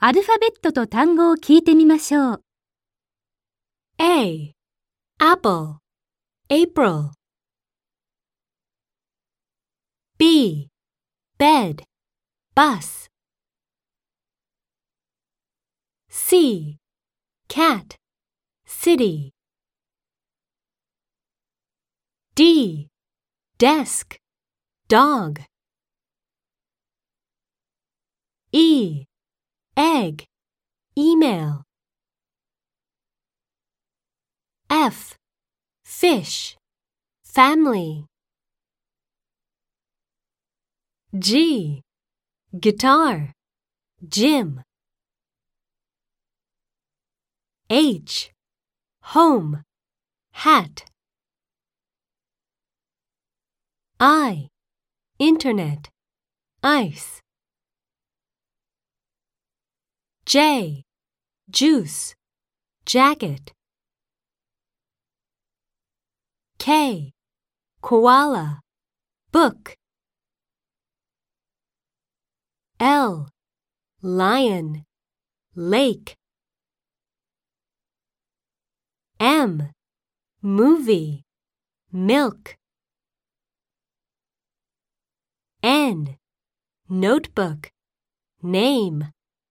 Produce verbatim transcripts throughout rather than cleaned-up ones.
アルファベットと単語を聞いてみましょう。 A. Apple, April. B. Bed, bus. C. Cat, city. D. Desk, dog. E. Egg, email. F. Fish, family. G. Guitar, gym. H. Home, hat. I. Internet, ice. J. Juice, jacket. K. Koala, book. L. Lion, lake. M. Movie, milk. N. Notebook, name.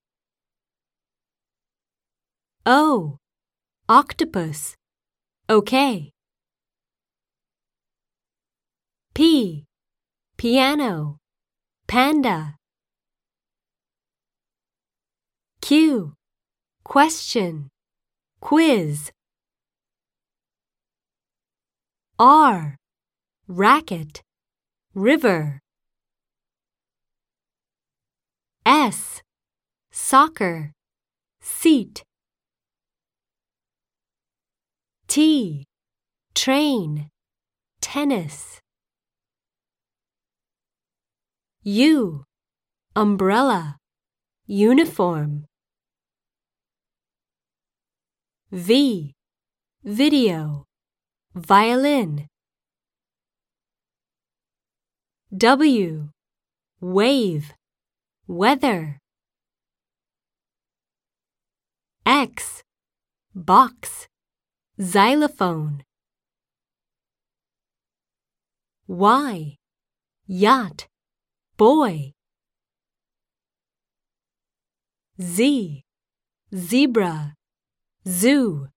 O. Octopus, okay. P. Piano, panda. Q. Question, quiz. R. Racket, river. S. Soccer, seat. T. Train, tennis. U. Umbrella, uniform. V. Video, violin. W. Wave, weather. X. Box, xylophone. Y. Yacht, boy. Z. Zebra, zoo.